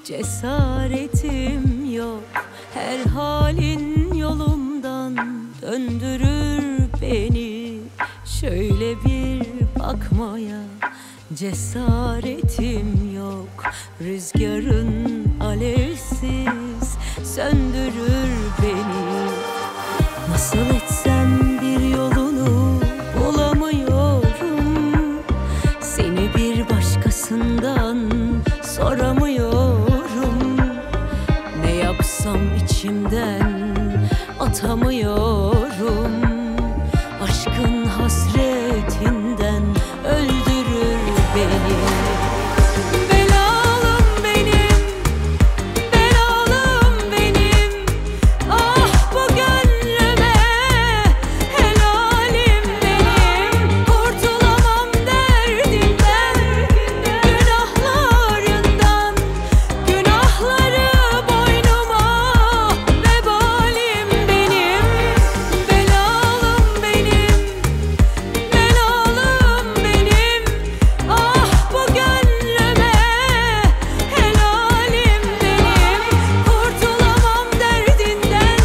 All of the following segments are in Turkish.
Cesaretim yok, her halin yolumdan döndürür beni. Şöyle bir bakmaya cesaretim yok. Rüzgarın alevsiz söndürür beni. Nasıl etsem bir yolunu bulamıyorum. Seni bir başkasından soramıyorum. Ne yapsam içimden atamıyorum. Aşkın hasretinden öldürür beni. Belalım benim, belalım benim. Ah bu gönlüme helalim benim. Kurtulamam derdinden, günahlarından. Günahları boynuma vebalim benim. Belalım benim, belalım benim. Ah bu gönlüme helalim benim. Kurtulamam derdinden,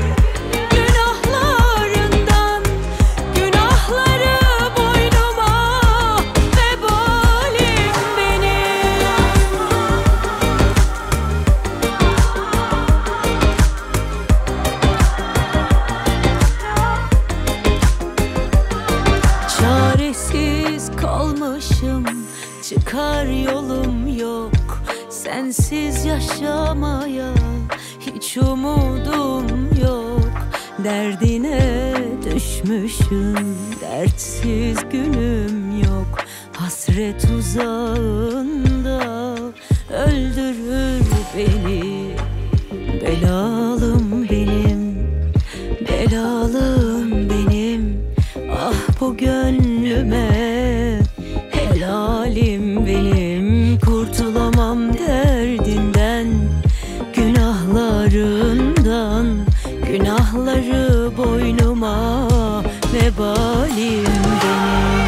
günahlarından. Günahları boynuma vebalim benim. Çaresiz kalmışım, çıkar yolum yok. Sensiz yaşamaya hiç umudum yok. Derdine düşmüşüm, dertsiz günüm yok. Hasret uzağında öldürür beni. Belalım benim, belalım benim. Ah bu gönlüme helalim benim. Kurtulamam derdinden, günahlarından. Günahları boynuma vebalim benim.